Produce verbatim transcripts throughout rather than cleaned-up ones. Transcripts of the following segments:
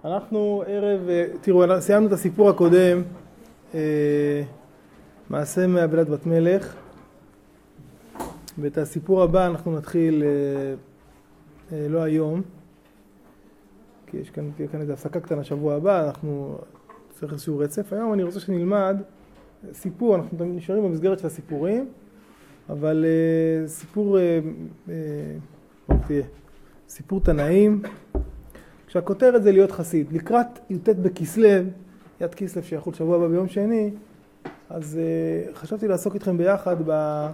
אנחנו ערב, תראו, סיימנו את הסיפור הקודם, מעשה מעבדת בת מלך, ואת הסיפור הבא אנחנו נתחיל לא היום, כי יש כאן, כאן איזו הפסקה קטנה שבוע הבא, אנחנו צריך איזשהו רצף. היום אני רוצה שנלמד סיפור, אנחנו נשארים במסגרת של הסיפורים, אבל סיפור, סיפור תנאים, כשהכותרת זה להיות חסיד. לקראת י"ט בכסלו, י"ט כסלו שיחול שבוע הבא ביום שני, אז uh, חשבתי לעסוק איתכם ביחד ב...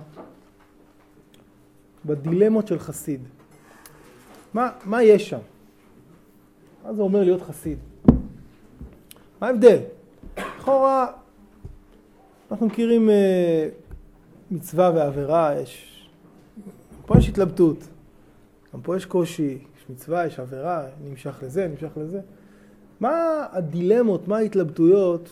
בדילמות של חסיד. מה, מה יש שם? מה זה אומר להיות חסיד? מה ההבדל? לכאורה, אנחנו מכירים uh, מצווה ועבירה, יש... פה יש התלבטות, גם פה יש קושי, יש מצווה, יש עבירה, נמשך לזה, נמשך לזה. מה הדילמות, מה ההתלבטויות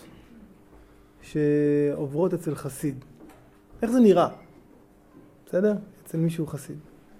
שעוברות אצל חסיד? איך זה נראה? בסדר? אצל מישהו חסיד.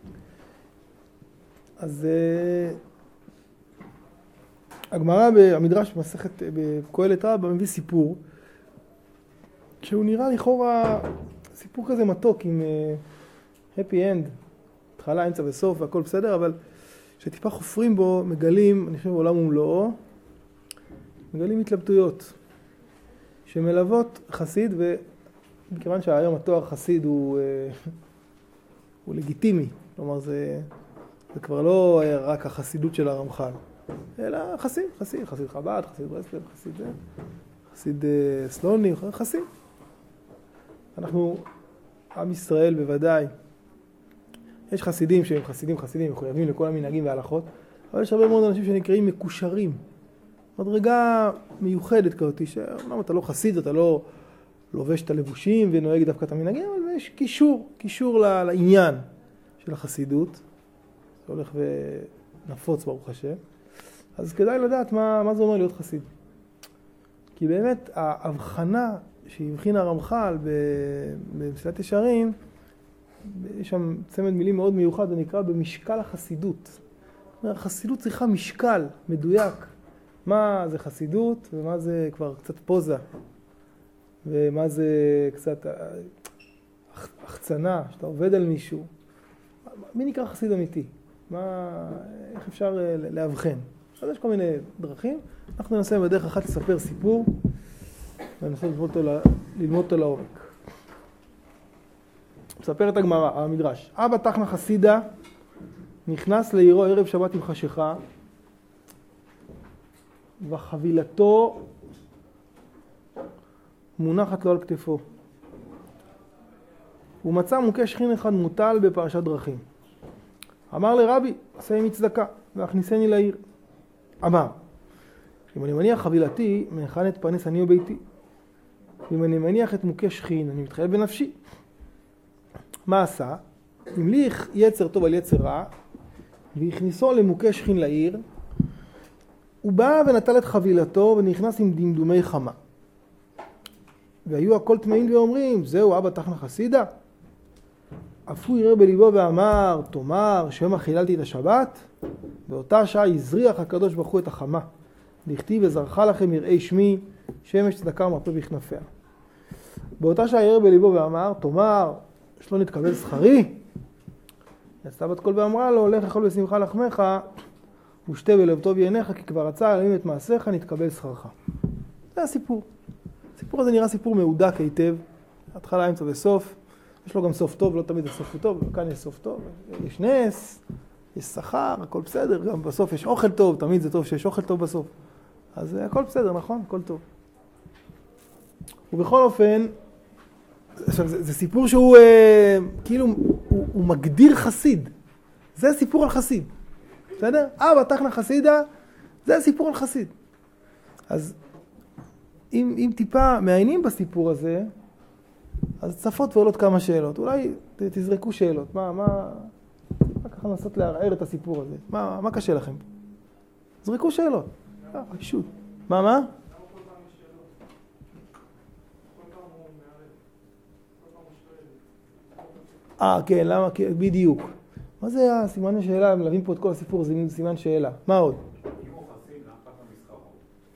אז uh, הגמרא, המדרש במסכת בקהלת רבה מביא סיפור, שהוא נראה לכאורה סיפור כזה מתוק עם uh, happy end, התחלה, אמצע וסוף והכל בסדר, אבל כשטיפה חופרים בו מגלים, אני חושב בעולם ומלואו, מגלים התלבטויות שמלוות חסיד, ומכיוון שהיום התואר חסיד הוא, הוא לגיטימי, כלומר זה, זה כבר לא רק החסידות של הרמח"ל, אלא חסיד, חסיד, חסיד חב"ד, חסיד ברסלב, חסיד, חסיד סלוני, חסיד. אנחנו, עם ישראל בוודאי, יש חסידים שהם חסידים חסידים, מחויבים לכל המנהגים וההלכות, אבל יש הרבה מאוד אנשים שנקראים מקושרים. מדרגה מיוחדת כזאת, שאומנם אתה לא חסיד, אתה לא לובש את הלבושים ונוהג דווקא את המנהגים, אבל יש קישור, קישור לעניין של החסידות. זה הולך ונפוץ ברוך השם. אז כדאי לדעת מה, מה זה אומר להיות חסיד. כי באמת ההבחנה שהבחין הרמח"ל במסילת ישרים, יש שם צמד מילים מאוד מיוחד, זה נקרא במשקל החסידות. החסידות צריכה משקל מדויק. מה זה חסידות ומה זה כבר קצת פוזה, ומה זה קצת החצנה, שאתה עובד על מישהו. מי נקרא חסיד אמיתי? מה, איך אפשר להבחן? אז יש כל מיני דרכים. אנחנו ננסה בדרך אחת לספר סיפור, וננסה ללמוד אותו, ללמוד אותו לעומק. מספר את הגמרא, המדרש. אבא תחנה חסידה נכנס לעירו ערב שבת עם חשיכה, וחבילתו מונחת לו על כתפו. הוא מצא מוכה שכין אחד מוטל בפרשת דרכים. אמר לרבי, עשה עם צדקה, והכניסני לעיר. אמר, אם אני מניח חבילתי, מהיכן אתפרנס אני וביתי. אם אני מניח את מוכה שכין, אני מתחייב בנפשי. מה עשה? המליך יצר טוב על יצר רע, והכניסו למוכה שכין לעיר, הוא בא ונטל את חבילתו ונכנס עם דמדומי חמה. והיו הכל תמאים ואומרים, זהו אבא תחנה חסידה? אף הוא יראה בליבו ואמר, תאמר, שמא חיללתי את השבת? באותה שעה הזריח הקדוש ברוך הוא את החמה. דכתיב וזרחה לכם יראי שמי, שמש צדקה ומרפא בכנפיה. באותה שעה יראה בליבו ואמר, תאמר, שלא נתקבל שכרי? יצאה בת קול ואמרה לו, לך אכול בשמחה לחמך, ושתה בלב טוב יעיניך, כי כבר רצה להעלים את מעשיך, נתקבל שכרך. זה הסיפור. הסיפור הזה נראה סיפור מהודק היטב, התחלה, אמצע וסוף. יש לו גם סוף טוב, לא תמיד הסוף הוא טוב, כאן יש סוף טוב. יש נס, יש שכר, הכל בסדר, גם בסוף יש אוכל טוב, תמיד זה טוב שיש אוכל טוב בסוף. אז הכל בסדר, נכון? הכל טוב. ובכל אופן, עכשיו, זה, זה סיפור שהוא אה, כאילו, הוא, הוא מגדיר חסיד. זה סיפור על חסיד. בסדר? אבא תחנה חסידה, זה סיפור על חסיד. אז אם, אם טיפה מעיינים בסיפור הזה, אז צפות ועולות כמה שאלות. אולי תזרקו שאלות. מה, מה, מה ככה לנסות לערער את הסיפור הזה? מה, מה קשה לכם? זרקו שאלות. אה, פשוט. מה, מה? אה, כן, למה? בדיוק. מה זה הסימן השאלה? מלווים פה את כל הסיפור, זה סימן שאלה. מה עוד? אם הוא חסיד, למה אכפת לו משכרו?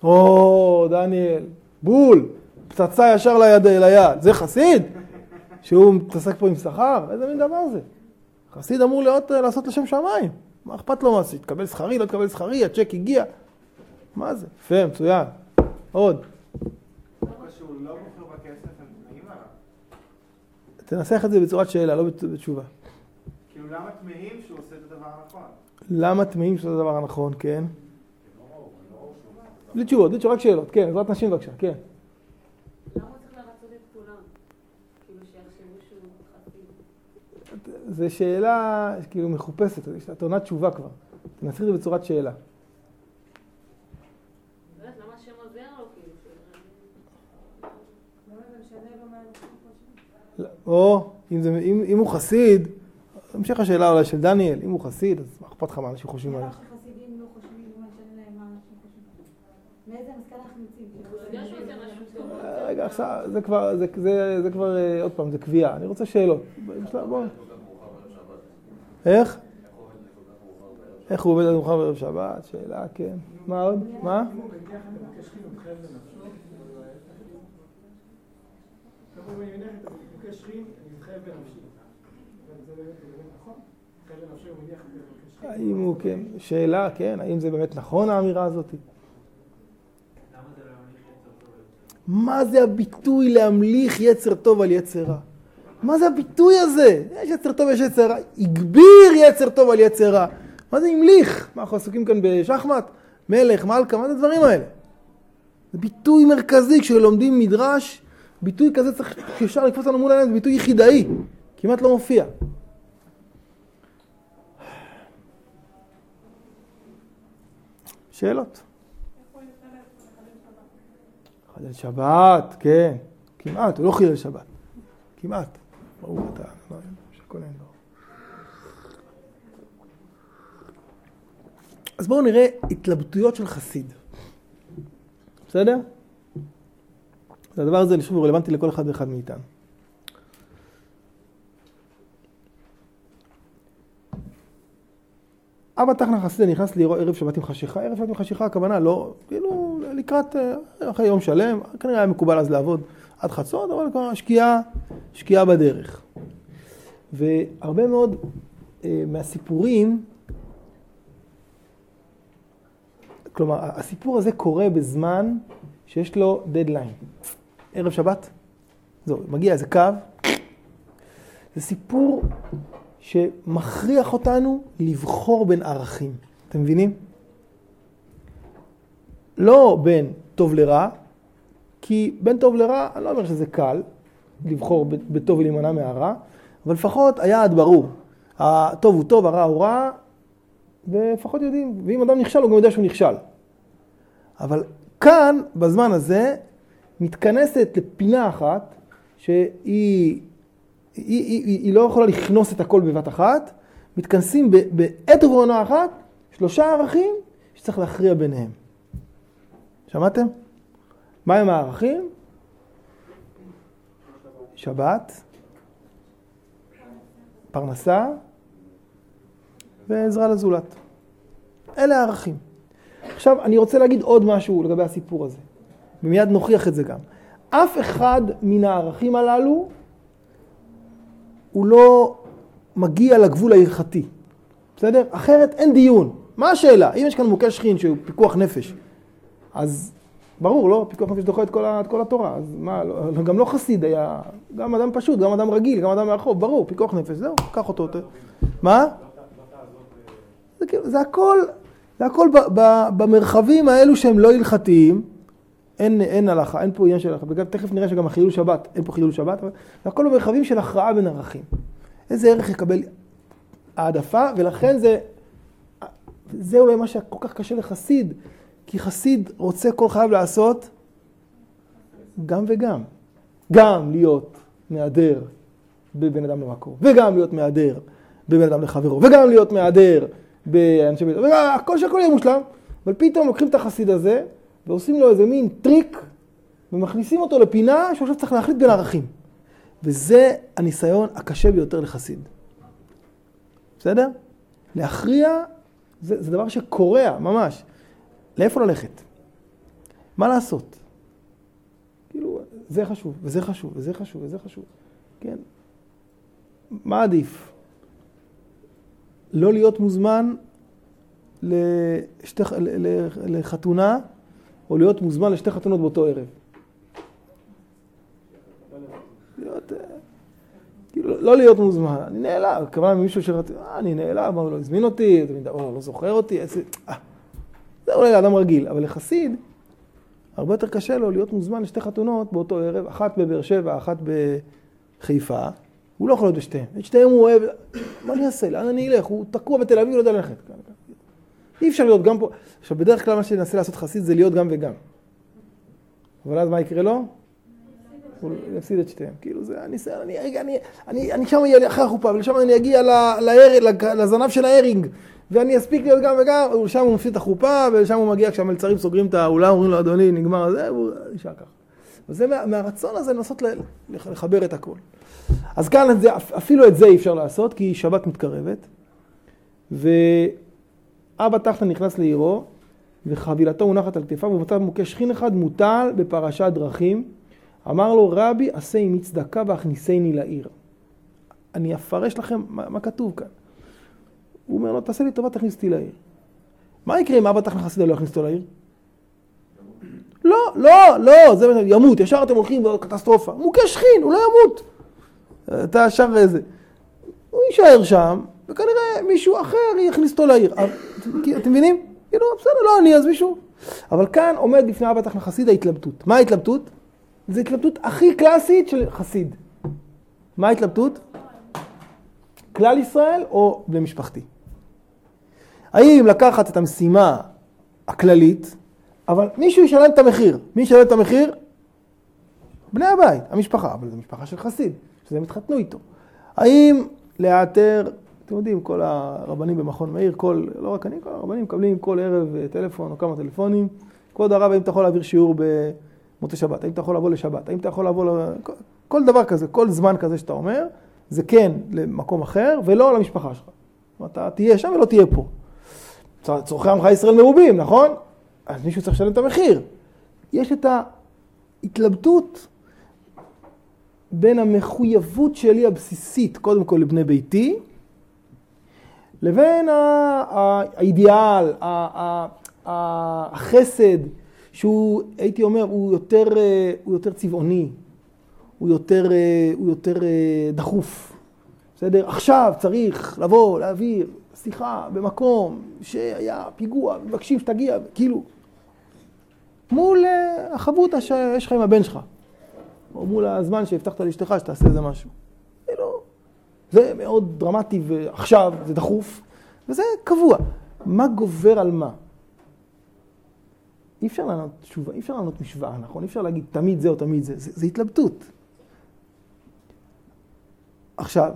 או, דניאל, בול, פצצה ישר ליד, ליד. זה חסיד? שהוא מתעסק פה עם שכר? איזה מין דבר זה? חסיד אמור להיות, לעשות לשם שמיים. מה אכפת לו מה? תקבל שכרי, לא תקבל שכרי, הצ'ק הגיע. מה זה? יפה, מצוין. עוד. לא קשור, לא בוחר בכסף, הם תמהים עליו. תנסח את זה בצורת שאלה, לא בתשובה. כאילו למה תמהים שהוא עושה את הדבר הנכון? למה תמהים שהוא עושה את הדבר הנכון, כן? בלי תשובות, בלי תשובות, רק שאלות, כן, עזרת נשים בבקשה, כן. למה הוא צריך לרצות את כולם? כאילו שיחשבו שהוא חסיד. זו שאלה כאילו מחופשת, את עונה תשובה כבר. תנסחי את זה בצורת שאלה. למה השם עוזר לו כאילו? למה זה משנה לו מה אנשים חושבים? או, אם, זה, אם, אם הוא חסיד, המשך השאלה אולי של דניאל, אם הוא חסיד, אז מה אכפת לך מה אנשים חושבים עליך? שחסידים לא חושבים ומה משנה להם מה אנשים חושבים. מאיזה מסקנה אנחנו יוצאים? הוא יודע שהוא עושה משהו טוב. רגע, עכשיו, זה כבר, זה, זה, זה כבר, עוד פעם, זה קביעה. אני רוצה שאלות. בוא. איך? איך הוא עובד עד מאוחר בערב שבת? שאלה, כן. מה עוד? מה? האם הוא, כן, שאלה, כן, האם זה באמת נכון האמירה הזאת? מה זה הביטוי להמליך יצר טוב על יצר רע? מה זה הביטוי הזה? יש יצר טוב, יש יצר רע. הגביר יצר טוב על יצר רע. מה זה המליך? מה, אנחנו עסוקים כאן בשחמט? מלך, מלכה, מה זה הדברים האלה? זה ביטוי מרכזי כשלומדים מדרש. ביטוי כזה צריך, שאפשר לקפוץ לנו מול העיניים, זה ביטוי יחידאי. כמעט לא מופיע. שאלות? חלל שבת, כן. כמעט, הוא לא חילל שבת. כמעט. ברור אתה, לא, שכל אין לו. אז בואו נראה התלבטויות של חסיד. בסדר? אז הדבר הזה, אני חושב, הוא רלוונטי לכל אחד ואחד מאיתנו. אבא תחנה חסיד נכנס לי ערב שבת עם חשיכה. ערב שבת עם חשיכה, הכוונה לא, כאילו, לקראת, אחרי יום שלם, כנראה היה מקובל אז לעבוד עד חצות, אבל כבר שקיעה, שקיעה בדרך. והרבה מאוד אה, מהסיפורים, כלומר, הסיפור הזה קורה בזמן שיש לו דדליין. ערב שבת, זהו, מגיע איזה קו. זה סיפור שמכריח אותנו לבחור בין ערכים. אתם מבינים? לא בין טוב לרע, כי בין טוב לרע, אני לא אומר שזה קל לבחור בטוב ולהימנע מהרע, אבל לפחות היעד ברור. הטוב הוא טוב, הרע הוא רע, ולפחות יודעים, ואם אדם נכשל, הוא גם יודע שהוא נכשל. אבל כאן, בזמן הזה, מתכנסת לפינה אחת, שהיא היא, היא, היא, היא לא יכולה לכנוס את הכל בבת אחת, מתכנסים בעת ובעונה אחת, שלושה ערכים שצריך להכריע ביניהם. שמעתם? מה הם הערכים? שבת, פרנסה ועזרה לזולת. אלה הערכים. עכשיו, אני רוצה להגיד עוד משהו לגבי הסיפור הזה. ומיד נוכיח את זה גם. אף אחד מן הערכים הללו הוא לא מגיע לגבול ההלכתי. בסדר? אחרת אין דיון. מה השאלה? אם יש כאן מוקש שכין שהוא פיקוח נפש, אז ברור, לא? פיקוח נפש דוחה את כל, את כל התורה. אז מה, לא, גם לא חסיד היה, גם אדם פשוט, גם אדם רגיל, גם אדם מהרחוב, ברור, פיקוח נפש, זהו, קח אותו. מה? זה, זה הכל, זה הכל ב, ב, במרחבים האלו שהם לא הלכתיים, אין, אין הלכה, אין פה עניין של הלכה. וגם תכף נראה שגם החילול שבת, אין פה חילול שבת, אבל זה הכל במרחבים של הכרעה בין ערכים. איזה ערך יקבל העדפה, ולכן זה, זה אולי מה שכל כך קשה לחסיד, כי חסיד רוצה כל חייו לעשות גם וגם. גם להיות מעדר בבן אדם למקור, וגם להיות מעדר בבן אדם לחברו, וגם להיות מעדר באנשי בית, הכל שהכל יהיה מושלם, אבל פתאום לוקחים את החסיד הזה, ועושים לו איזה מין טריק, ומכניסים אותו לפינה שעכשיו צריך להחליט בין ערכים. וזה הניסיון הקשה ביותר לחסיד. בסדר? להכריע, זה, זה דבר שקורע ממש. לאיפה ללכת? מה לעשות? כאילו, זה חשוב, וזה חשוב, וזה חשוב, וזה חשוב. כן? מה עדיף? לא להיות מוזמן לשתי, לחתונה, או להיות מוזמן לשתי חתונות באותו ערב. להיות, כאילו, לא להיות מוזמן. אני נעלב, כמובן ממישהו שרצה, אה, אני נעלב, הוא לא הזמין אותי, או לא זוכר אותי, אה, זה אולי לאדם רגיל, אבל לחסיד, הרבה יותר קשה לו להיות מוזמן לשתי חתונות באותו ערב, אחת בבאר שבע, אחת בחיפה, הוא לא יכול להיות בשתיהם. את שתיהם הוא אוהב, מה אני אעשה? לאן אני אלך? הוא תקוע בתל אביב, לא יודע ללכת. אי אפשר להיות גם פה. עכשיו, בדרך כלל מה שננסה לעשות חסיד זה להיות גם וגם. אבל אז מה יקרה לו? הוא יפסיד את שתיהם. כאילו זה, אני, אני, אני, אני, אני שם אהיה אחרי החופה, ולשם אני אגיע לזנב של ההרינג, ואני אספיק להיות גם וגם, ושם הוא מפסיד את החופה, ושם הוא מגיע כשהמלצרים סוגרים את האולם, אומרים לו, אדוני, נגמר הזה, והוא נשאר ככה. וזה מה, מהרצון הזה לנסות לחבר את הכל. אז כאן זה, אפילו את זה אי אפשר לעשות, כי שבת מתקרבת, ואבא תחתן נכנס לעירו, וחבילתו מונחת על כתפיו, ומצא מוכה שכין אחד מוטל בפרשת דרכים, אמר לו, רבי, עשה עמי צדקה והכניסני לעיר. אני אפרש לכם מה, מה כתוב כאן. הוא אומר לו, תעשה לי טובה, תכניס אותי לעיר. מה יקרה אם אבא תחתן חסידה לא יכניס אותו לעיר? לא, לא, לא, זה ימות, ישר אתם הולכים בקטסטרופה. מוכה שכין, הוא לא ימות. אתה ישר איזה. הוא יישאר שם, וכנראה מישהו אחר יכניס אותו לעיר. אתם מבינים? כאילו, בסדר, לא אני, אז מישהו. אבל כאן עומד בפני אבא תחתן חסידה ההתלבטות. מה ההתלבטות? זו התלבטות הכי קלאסית של חסיד. מה ההתלבטות? כלל ישראל או בני משפחתי? האם לקחת את המשימה הכללית, אבל מישהו ישלם את המחיר. מי ישלם את המחיר? בני הבית, המשפחה, אבל זו משפחה של חסיד, שזה מתחתנו איתו. האם להיעתר, אתם יודעים, כל הרבנים במכון מאיר, כל, לא רק אני, כל הרבנים מקבלים כל ערב טלפון או כמה טלפונים. כבוד הרב, האם אתה יכול להעביר שיעור במוצאי שבת? האם אתה יכול לבוא לשבת? האם אתה יכול לבוא ל... כל דבר כזה, כל זמן כזה שאתה אומר, זה כן למקום אחר ולא למשפחה שלך. אתה תהיה שם ולא תהיה פה. צורכי עמך ישראל מרובים, נכון? אז מישהו צריך לשלם את המחיר. יש את ההתלבטות בין המחויבות שלי הבסיסית, קודם כל לבני ביתי, לבין האידיאל, החסד, שהוא, הייתי אומר, הוא יותר, הוא יותר צבעוני, הוא יותר, הוא יותר דחוף. בסדר? עכשיו צריך לבוא, להעביר, סליחה, במקום שהיה פיגוע, מבקשים שתגיע, כאילו, מול החבותה שיש לך עם הבן שלך, או מול הזמן שהבטחת לאשתך שתעשה איזה משהו. כאילו, זה מאוד דרמטי ועכשיו זה דחוף, וזה קבוע. מה גובר על מה? אי אפשר לענות תשובה, אי אפשר לענות משוואה, נכון? אי אפשר להגיד תמיד זה או תמיד זה, זה, זה התלבטות. עכשיו,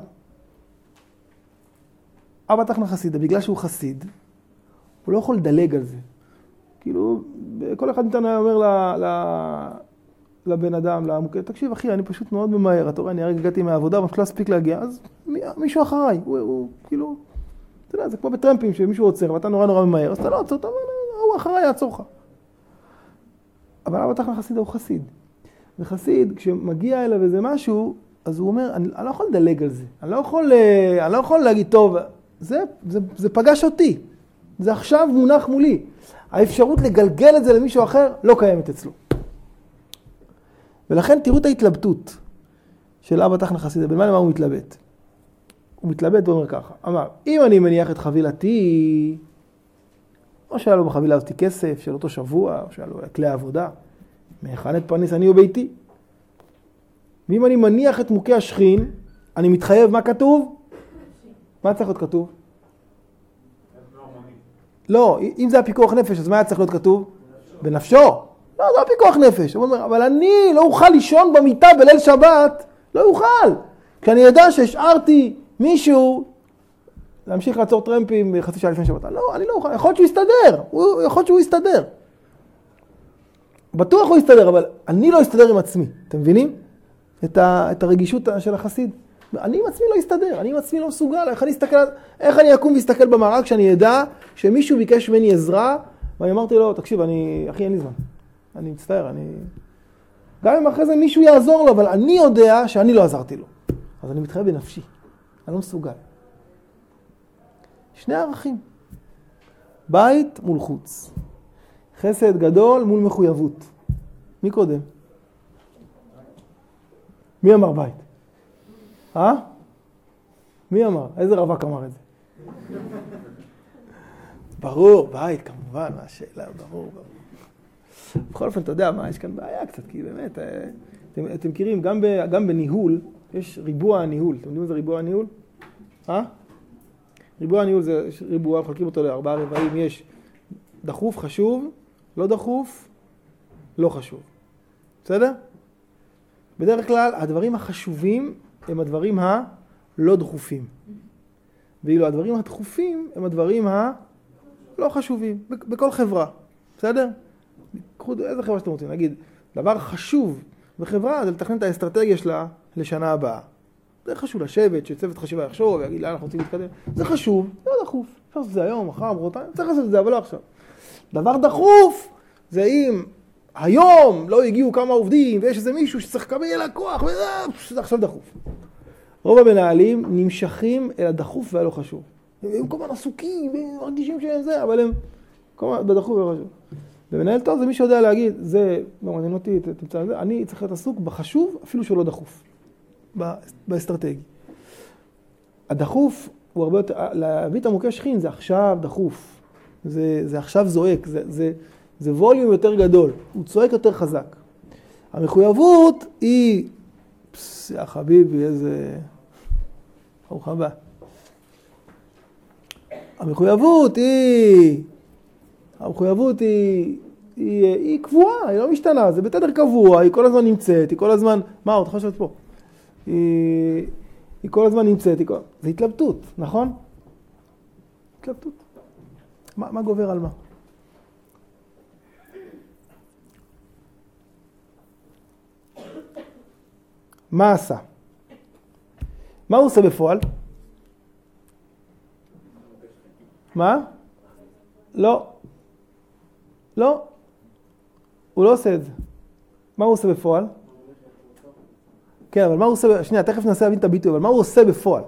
אבא תחתן חסידה, בגלל שהוא חסיד, הוא לא יכול לדלג על זה. כאילו, כל אחד מאיתנו היה אומר ל, ל, לבן אדם, למוקד, תקשיב אחי, אני פשוט מאוד ממהר, אתה רואה, אני הרגע הגעתי מהעבודה, אבל לא אספיק להגיע, אז מישהו אחריי, הוא, הוא כאילו, אתה יודע, זה כמו בטרמפים שמישהו עוצר, ואתה נורא נורא ממהר, אז אתה לא עוצר, אתה אומר, הוא אחריי יעצור לך. אבל אבא תחתן חסידה הוא חסיד. וחסיד, כשמגיע אליו איזה משהו, אז הוא אומר, אני, אני לא יכול לדלג על זה, אני לא יכול, אני לא יכול להגיד, טוב, זה, זה, זה פגש אותי, זה עכשיו מונח מולי. האפשרות לגלגל את זה למישהו אחר לא קיימת אצלו. ולכן תראו את ההתלבטות של אבא תחתן חסידה, במה למה הוא מתלבט? הוא מתלבט ואומר ככה, אמר, אם אני מניח את חבילתי, או שהיה לו בחבילה הזאתי כסף של אותו שבוע, או שהיה לו כלי העבודה, מהיכן אתפרנס אני וביתי. ואם אני מניח את מוכי השכין, אני מתחייב מה כתוב? מה צריך להיות כתוב? לא, אם זה הפיקוח נפש, אז מה היה צריך להיות כתוב? בנפשו. לא, זה הפיקוח נפש. הוא אומר, אבל אני לא אוכל לישון במיטה בליל שבת, לא אוכל. כשאני יודע שהשארתי מישהו להמשיך לעצור טרמפים בחצי שעה לפני שבת. לא, אני לא אוכל. יכול להיות שהוא יסתדר. הוא, יכול להיות שהוא יסתדר. בטוח הוא יסתדר, אבל אני לא אסתדר עם עצמי. אתם מבינים? את, ה, את הרגישות של החסיד. אני עם עצמי לא אסתדר, אני עם עצמי לא מסוגל. איך אני אסתכל, איך אני אקום ואסתכל במראה כשאני ידע שמישהו ביקש ממני עזרה, ואני אמרתי לו, תקשיב, אני, אחי, אין לי זמן. אני מצטער, אני... גם אם אחרי זה מישהו יעזור לו, אבל אני יודע שאני לא עזרתי לו. אז אני מתחייב בנפשי. אני לא מסוגל. שני ערכים. בית מול חוץ. חסד גדול מול מחויבות. מי קודם? מי אמר בית? אה? מי אמר? איזה רווק אמר את זה? ברור, בית כמובן, מה השאלה, ברור, ברור. בכל אופן, אתה יודע מה, יש כאן בעיה קצת, כי באמת, אתם, אתם מכירים, גם, ב, גם בניהול, יש ריבוע הניהול. אתם יודעים מה זה ריבוע הניהול? אה? ריבוע הניהול זה ריבוע, חלקים אותו לארבעה רבעים, יש דחוף, חשוב, לא דחוף, לא חשוב. בסדר? בדרך כלל, הדברים החשובים הם הדברים הלא דחופים. ואילו הדברים הדחופים הם הדברים הלא חשובים, בכל חברה. בסדר? קחו איזה חברה שאתם רוצים, נגיד, דבר חשוב בחברה זה לתכנן את האסטרטגיה שלה לשנה הבאה. זה חשוב לשבת, שצוות חשיבה יחשוב ויגיד לאן אנחנו רוצים להתקדם. זה חשוב, זה לא דחוף. אפשר לעשות את זה היום, מחר, מחרתיים, צריך לעשות את זה, אבל לא עכשיו. דבר דחוף זה אם היום לא הגיעו כמה עובדים ויש איזה מישהו שצריך לקבל לקוח, וזה עכשיו דחוף. רוב המנהלים נמשכים אל הדחוף והלא חשוב. הם כל הזמן עסוקים ומרגישים שהם זה, אבל הם כל הזמן בדחוף והלא חשוב. ומנהל טוב זה מי שיודע להגיד, זה לא מעניין אותי, תמצא את זה, אני צריך להיות עסוק בחשוב אפילו שהוא לא דחוף, באסטרטגי. הדחוף הוא הרבה יותר, להביא את המוקש שכין זה עכשיו דחוף, זה, זה עכשיו זועק, זה, זה, זה ווליום יותר גדול, הוא צועק יותר חזק. המחויבות היא, פס, יא חביבי, איזה... ברוך הבא. המחויבות היא... המחויבות היא, היא, היא קבועה, היא לא משתנה, זה בתדר קבוע, היא כל הזמן נמצאת, היא כל הזמן, מה, עוד חושבת פה? היא, היא כל הזמן נמצאת, היא כל... זה התלבטות, נכון? התלבטות. מה, מה גובר על מה? מה עשה? מה הוא עושה בפועל? מה? לא. לא. הוא לא עושה את זה. מה הוא עושה בפועל? כן, אבל מה הוא עושה... שנייה, תכף ננסה להבין את הביטוי, אבל מה הוא עושה בפועל?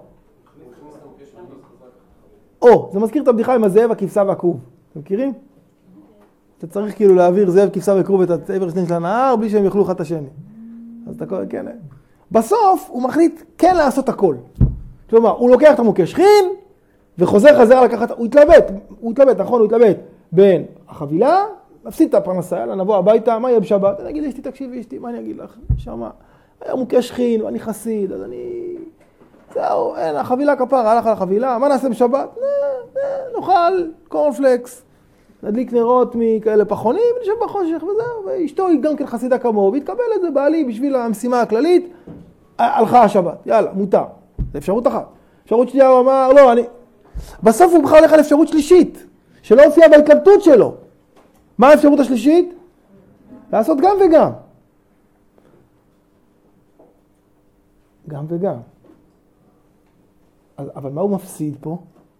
או, זה מזכיר את הבדיחה עם הזאב, הכבשה והכרוב. אתם מכירים? אתה צריך כאילו להעביר זאב, כבשה וכרוב את העבר השני של הנהר, בלי שהם יאכלו אחד את השני. אז אתה קורא, כן. בסוף הוא מחליט כן לעשות הכל. כלומר, הוא לוקח את המוקש שכין, וחוזר חזר לקחת, הוא התלבט, הוא התלבט, נכון, הוא התלבט בין החבילה, נפסיד את הפרנסה, יאללה, נבוא הביתה, מה יהיה בשבת? אני אגיד לאשתי, תקשיבי אשתי, מה אני אגיד לך? שמה, היה מוקש שכין ואני חסיד, אז אני... זהו, אין, החבילה כפרה, הלך על החבילה, מה נעשה בשבת? נאכל קורנפלקס, נדליק נרות מכאלה פחונים, ונשב בחושך וזהו, ואשתו היא גם כן חסידה כמוהו, והתקבל את זה בעלי בשביל המשימה הכללית, הלכה השבת, יאללה, מותר. זה אפשרות אחת. אפשרות שנייה הוא אמר, לא, אני... בסוף הוא בכלל הולך על אפשרות שלישית, שלא הופיעה בהתלבטות שלו. מה האפשרות השלישית? לעשות גם וגם. גם וגם. אז, אבל מה הוא מפסיד פה?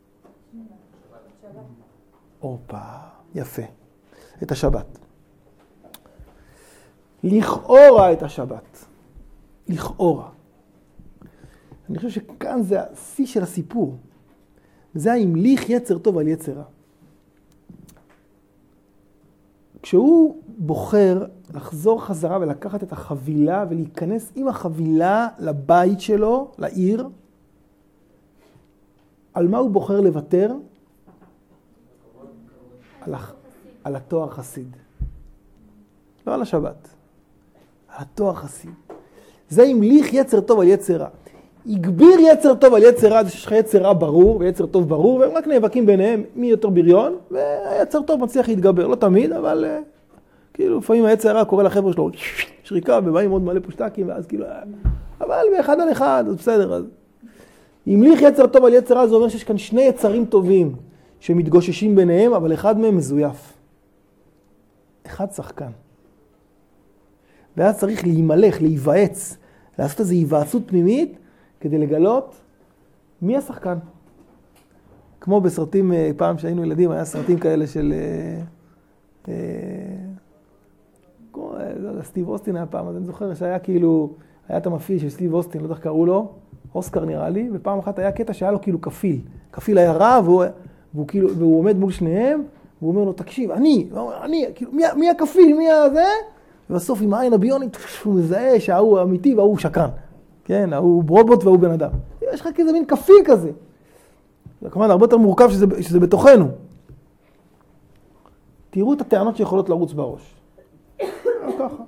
אופה, יפה. את השבת. לכאורה את השבת. לכאורה. אני חושב שכאן זה השיא של הסיפור. זה ההמליך יצר טוב על יצר רע. כשהוא בוחר לחזור חזרה ולקחת את החבילה ולהיכנס עם החבילה לבית שלו, לעיר, על מה הוא בוחר לוותר? על, הח... על התואר חסיד. לא על השבת. על התואר חסיד. זה המליך יצר טוב על יצר רע. יגביר יצר טוב על יצר רע, זה שיש לך יצר רע ברור ויצר טוב ברור, והם רק נאבקים ביניהם מי יותר בריון, והיצר טוב מצליח להתגבר, לא תמיד, אבל uh, כאילו לפעמים היצר רע קורא לחבר'ה שלו שריקה, ובאים עוד מלא פושטקים, ואז כאילו, אבל באחד על אחד, אז בסדר. אז המליך יצר טוב על יצר רע, זה אומר שיש כאן שני יצרים טובים שמתגוששים ביניהם, אבל אחד מהם מזויף. אחד שחקן. ואז צריך להימלך, להיוועץ, לעשות איזו היוועצות פנימית, כדי לגלות מי השחקן. כמו בסרטים, פעם שהיינו ילדים, היה סרטים כאלה של... סטיב אוסטין היה פעם, אז אני זוכר שהיה כאילו, היה את המפעיל של סטיב אוסטין, לא יודע איך קראו לו, אוסקר נראה לי, ופעם אחת היה קטע שהיה לו כאילו כפיל. כפיל היה רע, והוא, והוא, כאילו, והוא עומד מול שניהם, והוא אומר לו, תקשיב, אני, אני, כאילו, מי, מי הכפיל, מי הזה? ובסוף עם העין הביונית, הוא מזהה שההוא אמיתי והוא שקרן. כן, ההוא רובוט והוא בן אדם. יש לך כזה מין כפיל כזה. זה כמובן הרבה יותר מורכב שזה, שזה בתוכנו. תראו את הטענות שיכולות לרוץ בראש. ככה.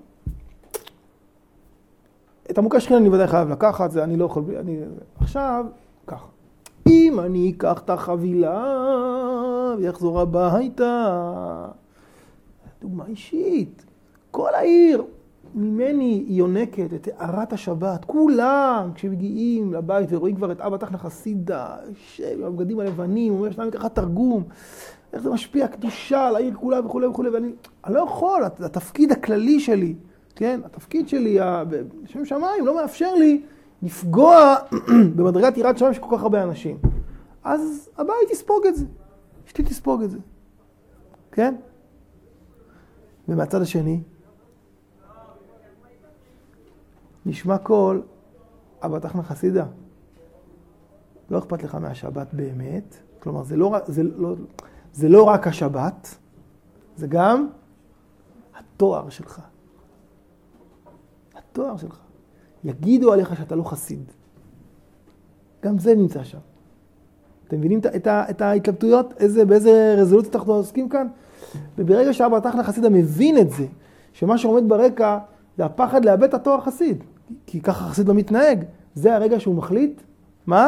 את המוכה שכין אני ודאי חייב לקחת, זה אני לא יכול... אני... עכשיו, ככה. אם אני אקח את החבילה ויחזור הביתה, דוגמה אישית, כל העיר ממני היא יונקת את הערת השבת, כולם כשמגיעים לבית ורואים כבר את אבא תחנה חסידה, שבבגדים הלבנים, אומר שלנו ככה תרגום, איך זה משפיע קדושה על העיר כולה וכו' וכו', ואני אני לא יכול, התפקיד הכללי שלי, כן, התפקיד שלי, בשם שמיים, לא מאפשר לי לפגוע במדרגת יראת שמיים של כל כך הרבה אנשים. אז הבית תספוג את זה, אשתי תספוג את זה, כן? ומהצד השני, נשמע קול, אבא תחנה חסידה. לא אכפת לך מהשבת באמת, כלומר זה לא, זה לא, זה לא רק השבת, זה גם התואר שלך. התואר שלך. יגידו עליך שאתה לא חסיד. גם זה נמצא שם. אתם מבינים את, ה, את ההתלבטויות? איזה, באיזה רזולוציות אנחנו עוסקים כאן? וברגע שאבא תחנה חסידה מבין את זה, שמה שעומד ברקע זה הפחד לאבד את התואר חסיד. כי ככה חסיד לא מתנהג. זה הרגע שהוא מחליט, מה?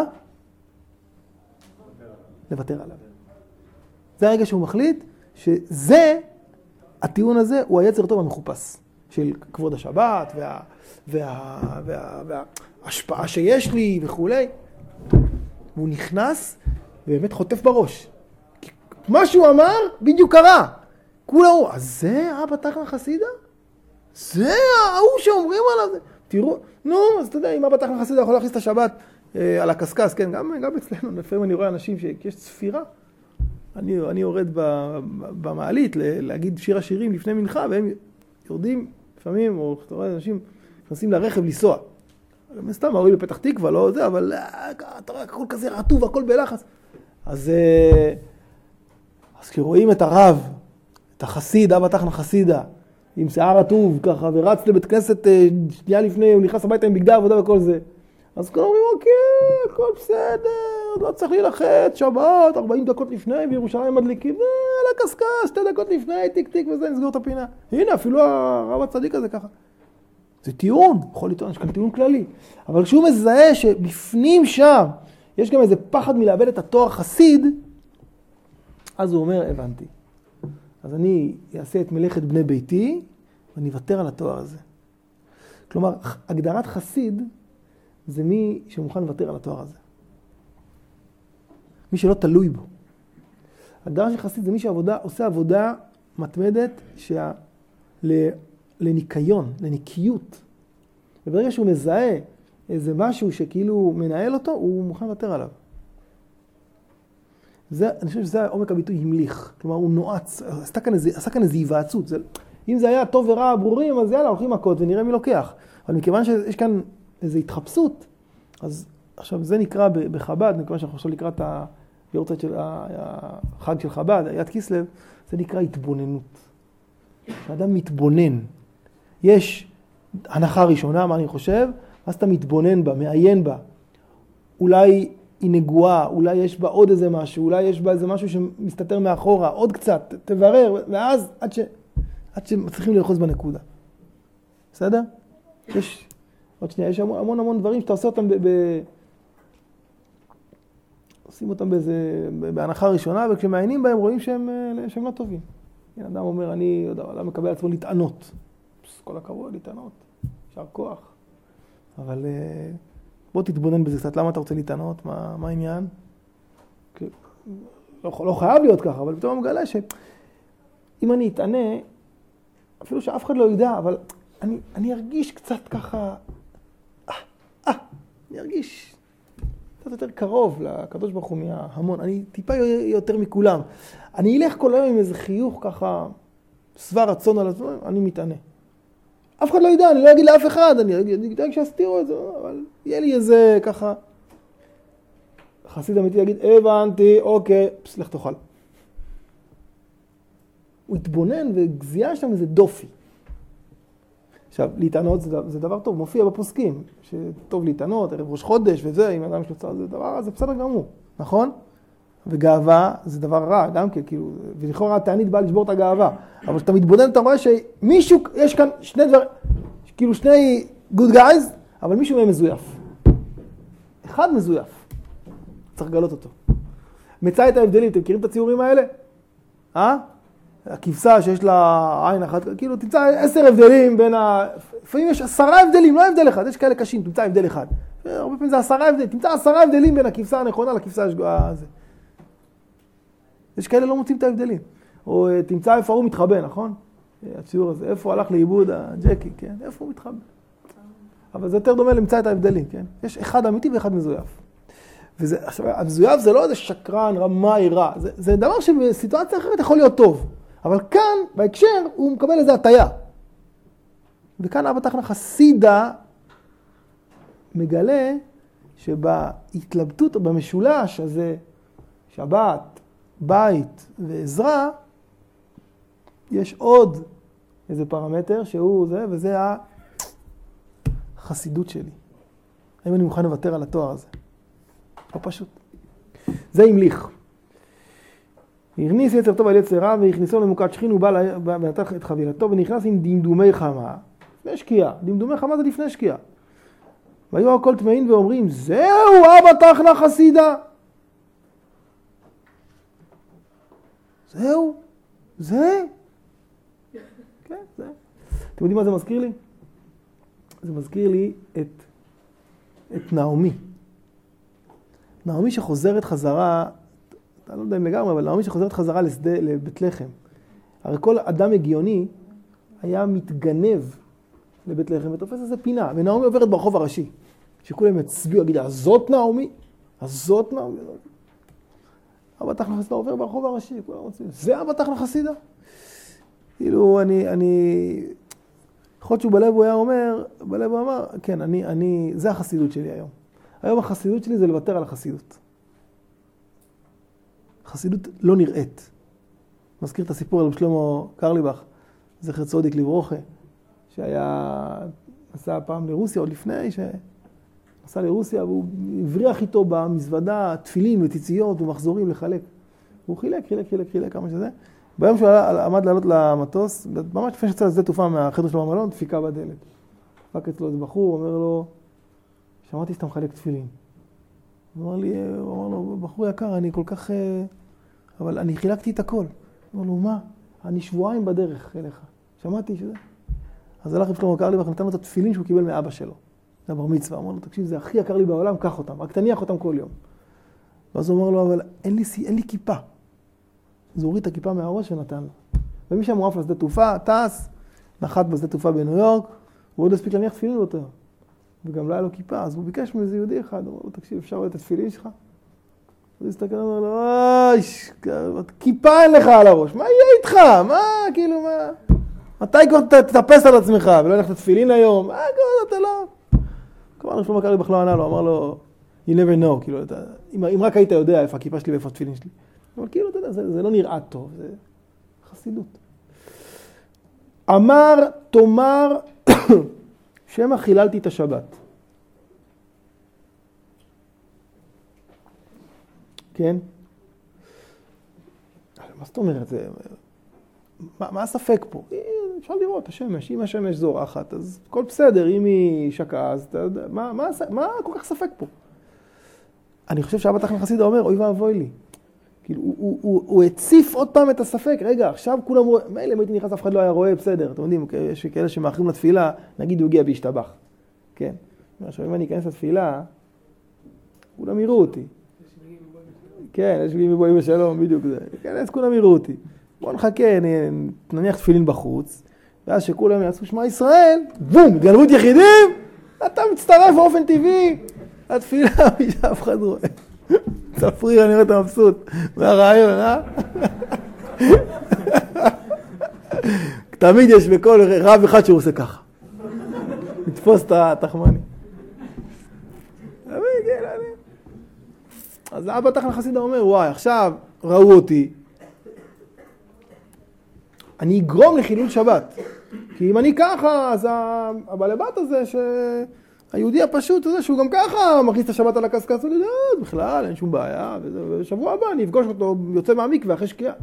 לוותר עליו. זה הרגע שהוא מחליט שזה, הטיעון הזה הוא היצר טוב המחופש של כבוד השבת וה, וה, וה, וה, וההשפעה שיש לי וכו'. והוא נכנס ובאמת חוטף בראש. כי מה שהוא אמר בדיוק קרה. כולה הוא, אז זה אבא תחנה חסידה? זה ההוא שאומרים עליו. תראו, נו, אז אתה יודע, אם אבא תחנה חסידה יכול להכניס את השבת אה, על הקסקס, כן, גם, גם אצלנו, לפעמים אני רואה אנשים שיש צפירה. אני, אני יורד במעלית להגיד שיר השירים לפני מנחה, והם יורדים לפעמים, או אתה רואה, אנשים נכנסים לרכב לנסוע. סתם, הורים בפתח תקווה, לא זה, אבל אתה רואה, הכל כזה רטוב, הכל בלחץ. אז, אז כשרואים את הרב, את החסיד, אבא תחנה חסידה, עם שיער רטוב ככה, ורץ לבית כנסת שנייה לפני, הוא נכנס הביתה עם בגדי עבודה וכל זה. אז כולם אומרים, אוקיי, הכל בסדר, לא צריך להילחץ, שבת, ארבעים דקות לפני, בירושלים מדליקים, על הקסקס, שתי דקות לפני, טיק טיק וזה, נסגור את הפינה. הנה, אפילו הרב הצדיק הזה ככה. זה טיעון, יכול לטעון, יש כאן טיעון כללי. אבל כשהוא מזהה שבפנים שם, יש גם איזה פחד מלאבד את התואר חסיד, אז הוא אומר, הבנתי. אז אני אעשה את מלאכת בני ביתי, ואני אוותר על התואר הזה. כלומר, הגדרת חסיד, זה מי שמוכן לוותר על התואר הזה. מי שלא תלוי בו. הגדרה של חסיד זה מי שעבודה, עושה עבודה מתמדת שה, ל, לניקיון, לניקיות. וברגע שהוא מזהה איזה משהו שכאילו מנהל אותו, הוא מוכן לוותר עליו. זה, אני חושב שזה עומק הביטוי המליך. כלומר, הוא נועץ, עשה כאן איזה, עשה כאן איזה היוועצות. זה, אם זה היה טוב ורע ברורים, אז יאללה, הולכים מכות ונראה מי לוקח. אבל מכיוון שיש כאן איזו התחפשות, אז עכשיו זה נקרא בחב"ד, מכיוון שאנחנו עכשיו לקראת היורצייט של החג של חב"ד, יד כיסלב, זה נקרא התבוננות. האדם מתבונן. יש הנחה ראשונה, מה אני חושב, אז אתה מתבונן בה, מעיין בה. אולי היא נגועה, אולי יש בה עוד איזה משהו, אולי יש בה איזה משהו שמסתתר מאחורה, עוד קצת, תברר, ואז עד, ש... עד שמצליחים ללחוץ בנקודה. בסדר? יש... עוד שנייה, יש המון המון, המון דברים שאתה עושה אותם ב... ב... עושים אותם באיזה... בהנחה ראשונה, וכשמעיינים בהם רואים שהם, שהם לא טובים. אדם אומר, אני יודע, אדם מקבל עצמו להתענות. כל הכבוד, להתענות. ישר כוח. אבל בוא תתבונן בזה קצת. למה אתה רוצה להתענות? מה, מה העניין? לא, לא חייב להיות ככה, אבל פתאום מגלה שאם אני אתענה, אפילו שאף אחד לא ידע, אבל אני, אני ארגיש קצת ככה, אה, אה, אני ארגיש קצת יותר קרוב לקדוש ברוך הוא מהמון. אני טיפה יותר מכולם. אני אלך כל היום עם איזה חיוך ככה, שבע רצון על עצמו, אני מתענה. אף אחד לא ידע, אני לא אגיד לאף אחד, אני אגיד שיסתירו את זה, אבל יהיה לי איזה ככה, חסיד אמיתי יגיד, הבנתי, אוקיי, פס, לך תאכל. הוא התבונן וגזייה שם איזה דופי. עכשיו, להתענות זה, זה דבר טוב, מופיע בפוסקים, שטוב להתענות, ערב ראש חודש וזה, אם אדם שלוצר זה דבר, זה בסדר גמור, נכון? וגאווה זה דבר רע, גם כן, כאילו, ולכאורה התענית באה לשבור את הגאווה. אבל כשאתה מתבונן, אתה רואה שמישהו, יש כאן שני דבר, כאילו שני good guys, אבל מישהו מהם מזויף. אחד מזויף. צריך לגלות אותו. מצא את ההבדלים, אתם מכירים את הציורים האלה? אה? הכבשה שיש לה עין אחת, כאילו תמצא עשר הבדלים בין ה... לפעמים יש עשרה הבדלים, לא הבדל אחד, יש כאלה קשים, תמצא הבדל אחד. הרבה פעמים זה עשרה הבדלים, תמצא עשרה הבדלים בין הכבשה הנכונה לכבשה הזה. יש כאלה לא מוצאים את ההבדלים. או תמצא איפה הוא מתחבא, נכון? הציור הזה, איפה הלך לאיבוד הג'קי, כן? איפה הוא מתחבא? אבל זה יותר דומה למצוא את ההבדלים, כן? יש אחד אמיתי ואחד מזויף. וזה, עכשיו, המזויף זה לא איזה שקרן, רמאי, רע. זה, זה דבר שבסיטואציה אחרת יכול להיות טוב. אבל כאן, בהקשר, הוא מקבל איזה הטיה. וכאן אבא תחנה חסידה מגלה שבהתלבטות או במשולש הזה, שבת, בית ועזרה, יש עוד איזה פרמטר שהוא זה, וזה החסידות שלי. האם אני מוכן לוותר על התואר הזה? לא פשוט. זה המליך. הכניס יצר טוב על יצר רע, והכניסו למוקד שכין, הוא בא ונתן את חבילתו, ונכנס עם דמדומי חמה. לפני שקיעה. דמדומי חמה זה לפני שקיעה. והיו הכל טמאים ואומרים, זהו אבא תחנה חסידה. זהו. זה. כן, זה. אתם יודעים מה זה מזכיר לי? זה מזכיר לי את, את נעמי. נעמי שחוזרת חזרה, אני לא יודע אם לגמרי, אבל נעמי שחוזרת חזרה לשדה, לבית לחם. הרי כל אדם הגיוני היה מתגנב לבית לחם ותופס איזה פינה, ונעמי עוברת ברחוב הראשי. שכולם יצביעו, יגידו, אז זאת נעמי? אז זאת נעמי? אבא תחנה חסידה עובר ברחוב הראשי, כולם רוצים, זה אבא תחנה חסידה? כאילו, אני, אני, יכול להיות שהוא בלב הוא היה אומר, בלב הוא אמר, כן, אני, אני, זה החסידות שלי היום. היום החסידות שלי זה לוותר על החסידות. חסידות לא נראית. מזכיר את הסיפור על שלמה קרליבך, זכר צדיק לברוכה, שהיה, נסע פעם לרוסיה, עוד לפני שנסע לרוסיה, והוא הבריח איתו במזוודה תפילים וציציות ומחזורים לחלק. והוא חילק, חילק, חילק, חילק, כמה שזה. ביום שהוא עמד לעלות למטוס, ממש לפני שיצא לשדה תעופה מהחדר שלו במלון, דפיקה בדלת. דפק אצלו איזה בחור, אומר לו, שמעתי שאתה מחלק תפילין. הוא אמר לי, הוא אמר לו, בחור יקר, אני כל כך, אבל אני חילקתי את הכל. הוא אמר לו, מה? אני שבועיים בדרך אליך. שמעתי שזה. אז הלך שלמה קרליבך, נתן לו את התפילין שהוא קיבל מאבא שלו. זה בר מצווה. אמר לו, תקשיב, זה הכי יקר לי בעולם, קח אותם. רק תניח אותם כל יום. ואז הוא אמר לו, אבל אין לי, אין לי כיפה. אז הוא הוריד את הכיפה מהראש ונתן לו. ומי שם מועף לשדה תעופה, טס, נחת בשדה תעופה בניו יורק, הוא עוד הספיק להניח תפילין באותו יום. וגם לא היה לו כיפה, אז הוא ביקש מאיזה יהודי אחד, הוא אמר לו, תקשיב, אפשר לראות את התפילין שלך? הוא הסתכל, הוא אמר לו, אוי, כיפה אין לך על הראש, מה יהיה איתך? מה, כאילו, מה? מתי כבר תטפס על עצמך, ולא ילך את התפילין היום? מה, כבר, אתה לא... כלומר, שלמה קרליבך לא ענה לו, אמר לו, you never know, כאילו, אתה, אם, אם רק היית יודע איפה הכיפה שלי ואיפה התפילין שלי. אבל כאילו, אתה יודע, זה, זה לא נראה טוב, זה חסידות. אמר, תאמר, שמה חיללתי את השבת. כן? מה זאת אומרת? זה, מה, מה הספק פה? אפשר לראות, השמש, אם השמש זורחת, אז הכל בסדר, אם היא שקעה, אז אתה יודע, מה, מה, מה כל כך ספק פה? אני חושב שאבא תחנה חסידה אומר, אוי ואבוי לי. כאילו, הוא, הוא, הוא, הוא הציף עוד פעם את הספק, רגע, עכשיו כולם רואים, מילא אם הייתי נכנס, אף אחד לא היה רואה, בסדר, אתם יודעים, יש כאלה שמאחרים לתפילה, נגיד הוא הגיע בהשתבח, כן? עכשיו, אם אני אכנס לתפילה, כולם יראו אותי. כן, יש מגיעים מבואים בשלום, בדיוק זה. כן, אז כולם יראו אותי. בואו נחכה, נניח תפילין בחוץ, ואז שכולם יעשו שמע ישראל, בום, גנבות יחידים, אתה מצטרף באופן טבעי, התפילה, אף אחד רואה. צפריר, אני רואה את המבסוט, מהרעיון, אה? תמיד יש בכל רב אחד שהוא עושה ככה. לתפוס את התחמני. אז אבא תחנה חסידה אומר, וואי, עכשיו ראו אותי, אני אגרום לחילול שבת. כי אם אני ככה, אז הבעל בת הזה, שהיהודי הפשוט הזה, שהוא גם ככה מכניס את השבת על הקסקס, בכלל, אין שום בעיה, ובשבוע הבא אני אפגוש אותו יוצא מהמקווה אחרי שקיעה.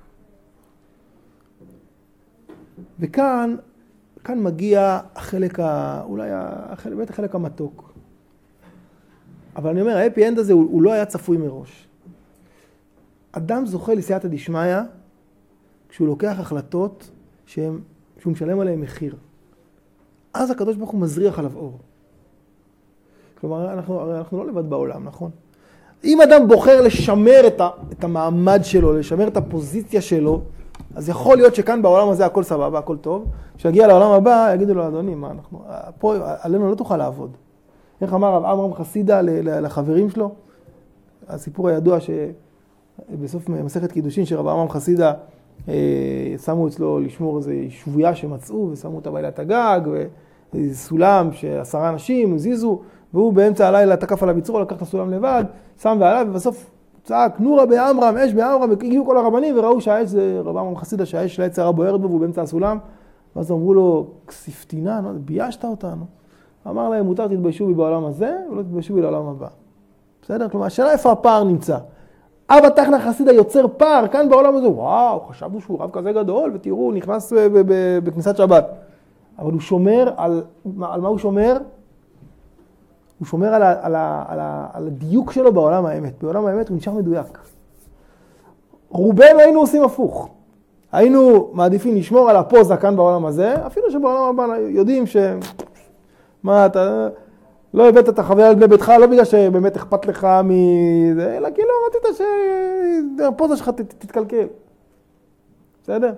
וכאן, כאן מגיע החלק, ה, אולי החלק, באמת החלק המתוק. אבל אני אומר, האפי אנד הזה הוא, הוא לא היה צפוי מראש. אדם זוכה לסייעתא דשמיא כשהוא לוקח החלטות שהם, שהוא משלם עליהם מחיר. אז הקדוש ברוך הוא מזריח עליו אור. כלומר, אנחנו, אנחנו לא לבד בעולם, נכון? אם אדם בוחר לשמר את, ה, את המעמד שלו, לשמר את הפוזיציה שלו, אז יכול להיות שכאן בעולם הזה הכל סבבה, הכל טוב. כשנגיע לעולם הבא, יגידו לו, אדוני, מה אנחנו, פה עלינו לא תוכל לעבוד. איך אמר רב עמרם חסידה לחברים שלו? הסיפור הידוע שבסוף מסכת קידושין שרב עמרם חסידה שמו אצלו לשמור איזו שבויה שמצאו ושמו אותה בעילת הגג וסולם שעשרה אנשים הזיזו והוא באמצע הלילה תקף על הביצור, לקח את הסולם לבד, שם ועליו ובסוף צעק נורה בעמרם, אש בעמרם, הגיעו כל הרבנים וראו שהאש זה רב עמרם חסידה שהאש של היצר בוערת בו והוא באמצע הסולם ואז אמרו לו כספתינה, ביישת אותנו. אמר להם, מותר תתביישו בי בעולם הזה, ולא תתביישו בי לעולם הבא. בסדר? כלומר, השאלה איפה הפער נמצא. אבא תחנה חסידה יוצר פער, כאן בעולם הזה, וואו, חשבנו שהוא רב כזה גדול, ותראו, הוא נכנס בכניסת שבת. אבל הוא שומר על, על מה הוא שומר? הוא שומר על, ה, על, ה, על, ה, על הדיוק שלו בעולם האמת. בעולם האמת הוא נשאר מדויק. רובנו היינו עושים הפוך. היינו מעדיפים לשמור על הפוזה כאן בעולם הזה, אפילו שבעולם הבא יודעים ש... מה, אתה לא הבאת את החוויה על בני ביתך, לא בגלל שבאמת אכפת לך מזה, אלא כי לא רצית שהפוזה שלך תתקלקל. בסדר?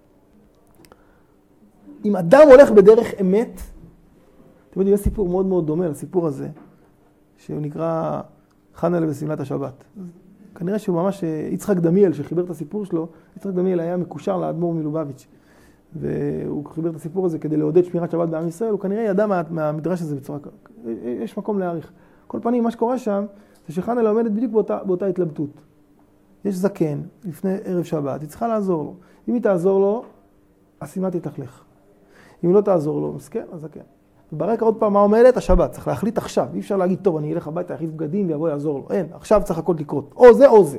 אם אדם הולך בדרך אמת, אתם יודעים, יש סיפור מאוד מאוד דומה לסיפור הזה, שהוא נקרא חנה'לה בסמלת השבת. כנראה שהוא ממש, יצחק דמיאל שחיבר את הסיפור שלו, יצחק דמיאל היה מקושר לאדמו"ר מלובביץ'. והוא חיבר את הסיפור הזה כדי לעודד שמירת שבת בעם ישראל, הוא כנראה ידע מה, מהמדרש הזה בצורה, יש מקום להעריך. כל פנים, מה שקורה שם, זה שחנה'לה עומדת בדיוק באותה, באותה התלבטות. יש זקן לפני ערב שבת, היא צריכה לעזור לו. אם היא תעזור לו, השמלה תתלכלך. אם לא תעזור לו, מסכן, אז זקן. וברקע עוד פעם מה עומדת? השבת. צריך להחליט עכשיו. אי אפשר להגיד, טוב, אני אלך הביתה, יחליף בגדים ויבוא יעזור לו. אין, עכשיו צריך הכל לקרות. או זה או זה.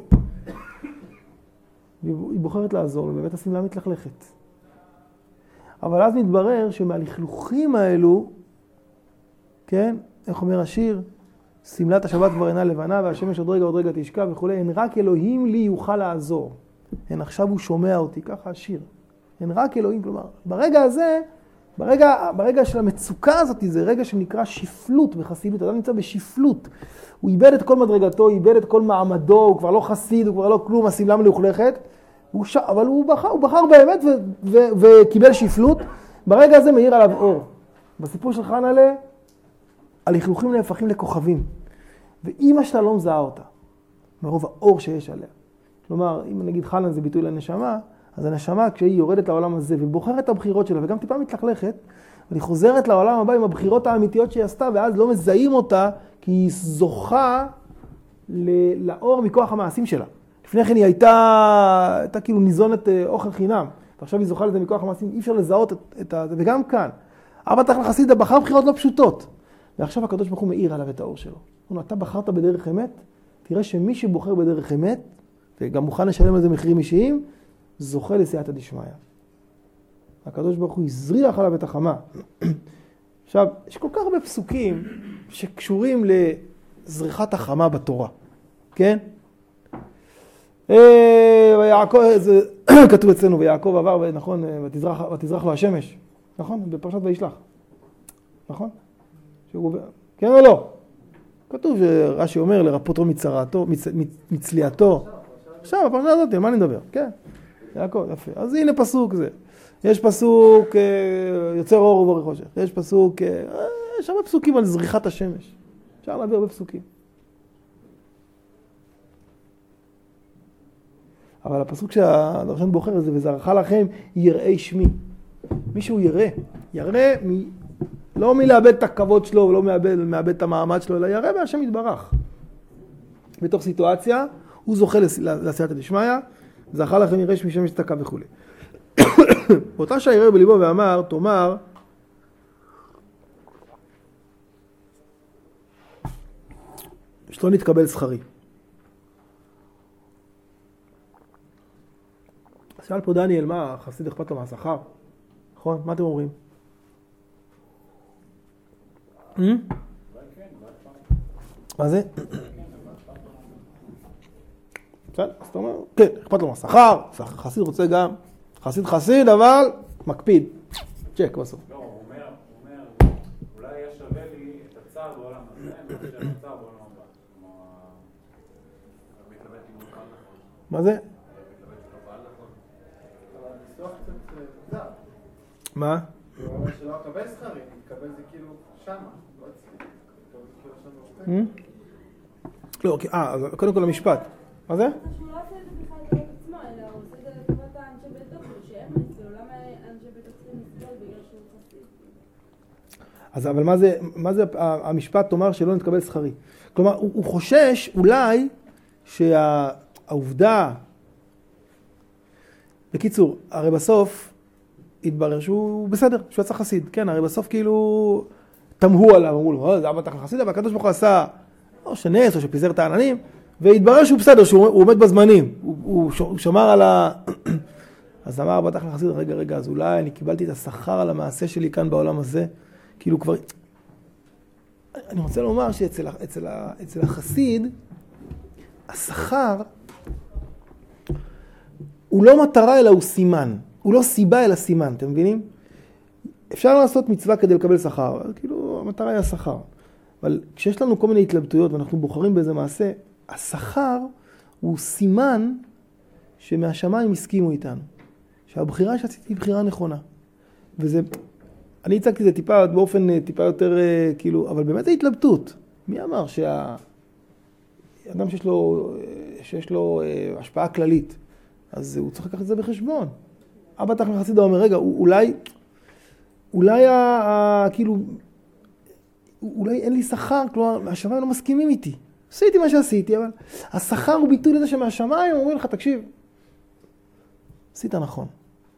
היא בוחרת לעזור לו, באמת השמלה מתלכלכת. אבל אז מתברר שמהלכלוכים האלו, כן, איך אומר השיר, סמלת השבת כבר אינה לבנה, והשמש עוד רגע עוד רגע תשקע וכו', אין רק אלוהים לי יוכל לעזור. אין עכשיו הוא שומע אותי, ככה השיר. אין רק אלוהים, כלומר, ברגע הזה, ברגע, ברגע של המצוקה הזאת, זה רגע שנקרא שפלות בחסידות, אדם נמצא בשפלות. הוא איבד את כל מדרגתו, הוא איבד את כל מעמדו, הוא כבר לא חסיד, הוא כבר לא כלום, הסמלה מלוכלכת. הוא ש... אבל הוא בחר, הוא בחר באמת ו... ו... וקיבל שפלות. ברגע הזה מאיר עליו אור. בסיפור של חנה'לה, הלכלוכים נהפכים לכוכבים. ואמא שלה לא מזהה אותה, מרוב האור שיש עליה. כלומר, אם נגיד חנה'לה זה ביטוי לנשמה, אז הנשמה כשהיא יורדת לעולם הזה ובוחרת את הבחירות שלה וגם טיפה מתלכלכת, היא חוזרת לעולם הבא עם הבחירות האמיתיות שהיא עשתה, ואז לא מזהים אותה כי היא זוכה ל... לאור מכוח המעשים שלה. לפני כן היא הייתה, הייתה כאילו ניזונת אוכל חינם, ועכשיו היא זוכה לזה מכוח המעשים, אי אפשר לזהות את, את זה, וגם כאן. אבא תחנה חסידה בחר בחירות לא פשוטות, ועכשיו הקדוש ברוך הוא מאיר עליו את האור שלו. הוא אומר, אתה בחרת בדרך אמת, תראה שמי שבוחר בדרך אמת, וגם מוכן לשלם על זה מחירים אישיים, זוכה לסייעתא דשמיא. הקדוש ברוך הוא הזריח עליו את החמה. עכשיו, יש כל כך הרבה פסוקים שקשורים לזריחת החמה בתורה, כן? ויעקב, זה כתוב אצלנו, ויעקב עבר, נכון, ותזרח, ותזרח לו השמש, נכון? בפרשת וישלח, נכון? כן או לא? כתוב שרש"י אומר לרפותו מצרעתו, מצ, מצליעתו. עכשיו, הפרשה הזאת, על מה אני מדבר? כן, יעקב, יפה. אז הנה פסוק זה. יש פסוק יוצר אור ובורא חושך. יש פסוק, יש הרבה פסוקים על זריחת השמש. אפשר להביא הרבה פסוקים. אבל הפסוק שהדרשן בוחר זה, וזרחה לכם יראי שמי. מישהו ירא, ירא לא מלאבד את הכבוד שלו, ולא מאבד, מאבד את המעמד שלו, אלא ירא בהשם יתברך. בתוך סיטואציה, הוא זוכה לעשייתא דשמיא, זכה לכם ירש משם יצדקה וכו'. באותה שעה ירא בליבו ואמר, תאמר, שלא נתקבל שכרי. שאל פה דניאל, מה, חסיד אכפת לו מהשכר? נכון? מה אתם אומרים? מה זה? בסדר, אז אתה אומר, כן, אכפת לו מהשכר, חסיד רוצה גם, חסיד חסיד, אבל מקפיד. צ'ק בסוף. לא, הוא אומר, הוא אומר, אולי היה שווה לי את הצער בעולם הזה, אני חושב שהצער בעולם הבא. כמו מתלבט עם מוכן נכון. מה זה? מתלבט עם מוכן נכון. אבל הניסוח קצת זר. מה? הוא אומר שלא אקבל שכרי, נתקבל זה כאילו שמה, לא אצלי. כאילו יש לנו... לא, אוקיי, אה, קודם כל המשפט. מה זה? שהוא לא עושה את זה בכלל לטובת עצמו, אלא הוא עושה את זה לטובת האנשי בית דוקטור, שהם נסבלו, למה האנשי בית דוקטור נסבל בגלל שהוא חסיד? אז אבל מה זה, מה זה המשפט תאמר שלא נתקבל שכרי? כלומר, הוא, הוא חושש אולי שהעובדה, בקיצור, הרי בסוף התברר שהוא בסדר, שהוא יצא חסיד, כן, הרי בסוף כאילו תמהו עליו, אמרו לו, זה אבא תחל חסיד, אבל הקדוש ברוך הוא עשה, או שנס, או שפיזר את העננים, והתברר שהוא בסדר, שהוא עומד בזמנים, הוא, הוא, הוא שמר על ה... אז אמר אבא תחל חסיד, רגע, רגע, אז אולי אני קיבלתי את השכר על המעשה שלי כאן בעולם הזה, כאילו כבר... אני רוצה לומר שאצל אצל, אצל החסיד, השכר הוא לא מטרה אלא הוא סימן. הוא לא סיבה אלא סימן, אתם מבינים? אפשר לעשות מצווה כדי לקבל שכר, כאילו המטרה היא השכר. אבל כשיש לנו כל מיני התלבטויות ואנחנו בוחרים באיזה מעשה, השכר הוא סימן שמהשמיים הסכימו איתנו. שהבחירה שעשיתי היא בחירה נכונה. וזה... אני הצגתי את זה טיפה, באופן טיפה יותר, כאילו, אבל באמת זה התלבטות. מי אמר שהאדם שיש לו, שיש לו השפעה כללית, אז הוא צריך לקחת את זה בחשבון. אבא תחל חסיד אומר, רגע, אולי, אולי, ה, כאילו, אולי אין לי שכר, כלומר, השמיים לא מסכימים איתי. עשיתי מה שעשיתי, אבל השכר הוא ביטוי לזה שמהשמיים אומרים לך, תקשיב, עשית נכון.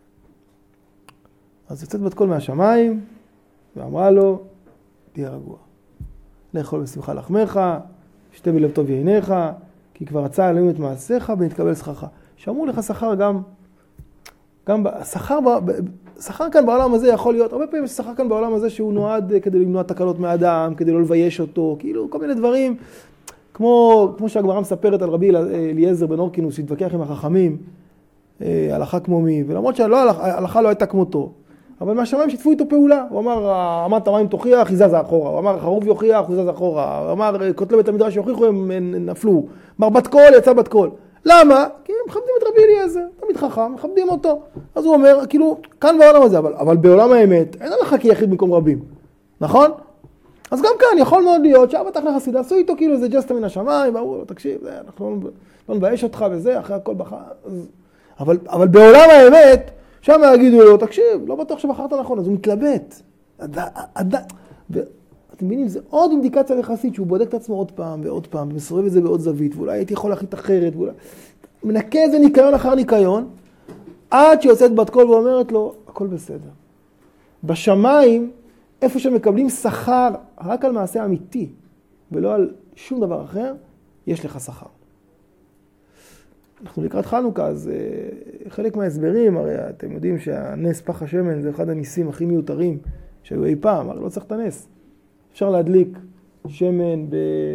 אז יוצאת בת קול מהשמיים, ואמרה לו, תהיה רגוע. לאכול בשמחה לחמך, שתה בלב טוב יעיניך, כי כבר רצה אלוהים את מעשיך ונתקבל שכרך. שאמרו לך שכר גם, גם שכר, שכר כאן בעולם הזה יכול להיות, הרבה פעמים יש שכר כאן בעולם הזה שהוא נועד כדי למנוע תקלות מאדם, כדי לא לבייש אותו, כאילו כל מיני דברים, כמו, כמו שהגמרא מספרת על רבי אליעזר בן הורקנוס, שהתווכח עם החכמים, הלכה כמו מי, ולמרות שההלכה לא הייתה כמותו, אבל מהשמיים שיתפו איתו פעולה. הוא אמר, עמדת מים תוכיח, יזז אחורה. הוא אמר, חרוב יוכיח, הוא יזז אחורה. הוא אמר, כותלי בית המדרש יוכיחו, הם נפלו. אמר, בת קול, יצא בת קול. למה? כי הם מכבדים את רבי אליעזר, תמיד חכם, מכבדים אותו. אז הוא אומר, כאילו, כאן בעולם הזה, אבל, אבל בעולם האמת, אין הלכה כיחיד במקום רבים. נכון? אז גם כאן יכול מאוד להיות שאבא תחל חסיד, עשו איתו כאילו איזה ג'סטה מן השמיים, ואמרו לו, תקשיב, אנחנו לא נבייש אותך וזה, אחרי הכל בחר. אז... אבל, אבל בעולם האמת, שם יגידו לו, תקשיב, לא בטוח שבחרת נכון, אז הוא מתלבט. עד, עד, ואתם מבינים, זה עוד אינדיקציה לחסיד, שהוא בודק את עצמו עוד פעם ועוד פעם, ומסובב את זה בעוד זווית, ואולי הייתי יכול להחליט אחרת, ואולי... מנקה איזה ניקיון אחר ניקיון, עד שיוצאת בת קול ואומרת לו, הכל בסדר. בשמיים, איפה שמקבלים שכר, רק על מעשה אמיתי, ולא על שום דבר אחר, יש לך שכר. אנחנו לקראת חנוכה, אז uh, חלק מההסברים, הרי אתם יודעים שהנס פח השמן זה אחד הניסים הכי מיותרים שהיו אי פעם, הרי לא צריך את הנס. אפשר להדליק שמן ב...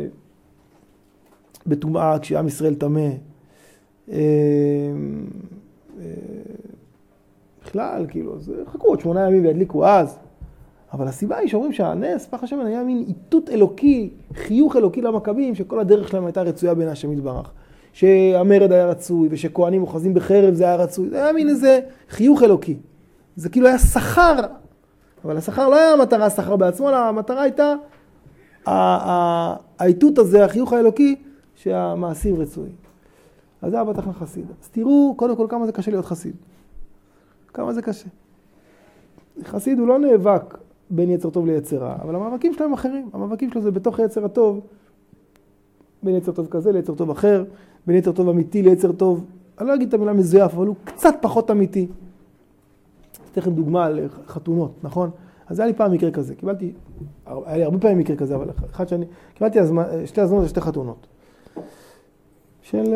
בטומאה כשעם ישראל טמא. Uh, uh, בכלל, כאילו, אז חכו עוד שמונה ימים והדליקו אז. אבל הסיבה היא שאומרים שהנס פח השמן היה מין איתות אלוקי, חיוך אלוקי למכבים, שכל הדרך שלהם הייתה רצויה בין השם יתברך. שהמרד היה רצוי, ושכהנים אוחזים בחרב זה היה רצוי. זה היה מין איזה חיוך אלוקי. זה כאילו היה שכר, אבל השכר לא היה המטרה, השכר בעצמו, אלא המטרה הייתה האיתות הזה, החיוך האלוקי, שהמעשים רצויים. אז זה אבא תחל חסיד. אז תראו, קודם כל, כמה זה קשה להיות חסיד. כמה זה קשה. חסיד הוא לא נאבק בין יצר טוב ליצר רע, אבל המאבקים שלו הם אחרים. המאבקים שלו זה בתוך היצר הטוב, בין יצר טוב כזה ליצר טוב אחר, בין יצר טוב אמיתי ליצר טוב, אני לא אגיד את המילה מזויף, אבל הוא קצת פחות אמיתי. אתן לכם דוגמה על חתונות, נכון? אז היה לי פעם מקרה כזה, קיבלתי, היה לי הרבה פעמים מקרה כזה, אבל אחד שאני, קיבלתי הזמן, שתי הזמנות ושתי חתונות. של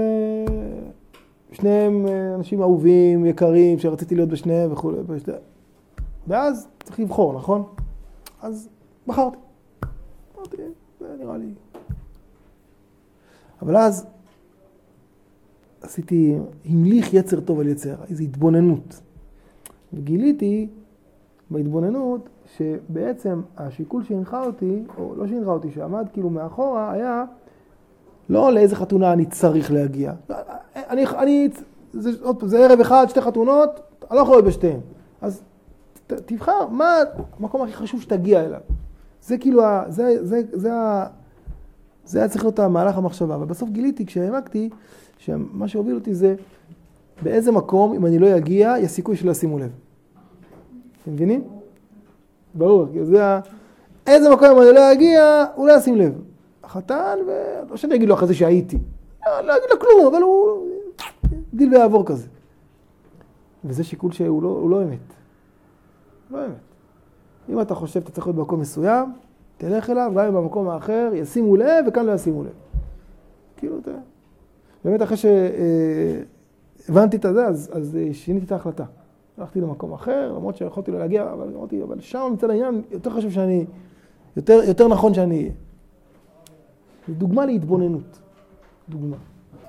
שניהם אנשים אהובים, יקרים, שרציתי להיות בשניהם וכו'. ואז צריך לבחור, נכון? אז בחרתי. אמרתי, זה נראה לי. אבל אז עשיתי, המליך יצר טוב על יצר, איזו התבוננות. וגיליתי בהתבוננות שבעצם השיקול שהנחה אותי, או לא שהנחה אותי, שעמד כאילו מאחורה, היה לא לאיזה חתונה אני צריך להגיע. אני, אני, זה, זה ערב אחד, שתי חתונות, אני לא יכול להיות בשתיהם. אז ת, תבחר מה המקום הכי חשוב שתגיע אליו. זה כאילו, זה, זה, זה, זה היה צריך להיות המהלך המחשבה. אבל בסוף גיליתי, כשהעמקתי, שמה שהוביל אותי זה, באיזה מקום, אם אני לא אגיע, יש סיכוי שלא ישימו לב. אתם מבינים? ברור, זה ה... איזה מקום אם אני לא אגיע, הוא לא ישים לב. החתן, ולא שאני אגיד לו אחרי זה שהייתי. לא, לא אגיד לו כלום, אבל הוא דיל ויעבור כזה. וזה שיקול שהוא לא, הוא לא אמת. לא אמת. אם אתה חושב שאתה צריך להיות במקום מסוים, תלך אליו, גם במקום האחר, ישימו לב, וכאן לא ישימו לב. כאילו, אתה... באמת אחרי שהבנתי את זה, אז, אז שיניתי את ההחלטה. הלכתי למקום אחר, למרות שיכולתי לא להגיע, אבל אמרתי, אבל שם מצד העניין, יותר חשוב שאני, יותר, יותר נכון שאני אהיה. דוגמה להתבוננות. דוגמה.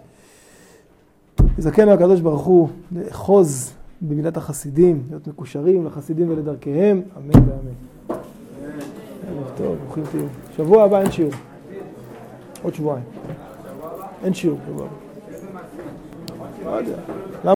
יזכנו הקדוש ברוך הוא לאחוז במילת החסידים, להיות מקושרים לחסידים ולדרכיהם. אמן ואמן. טוב, ברוכים תהיו. שבוע הבא אין שיעור. עוד שבועיים. אין שיעור. לא יודע.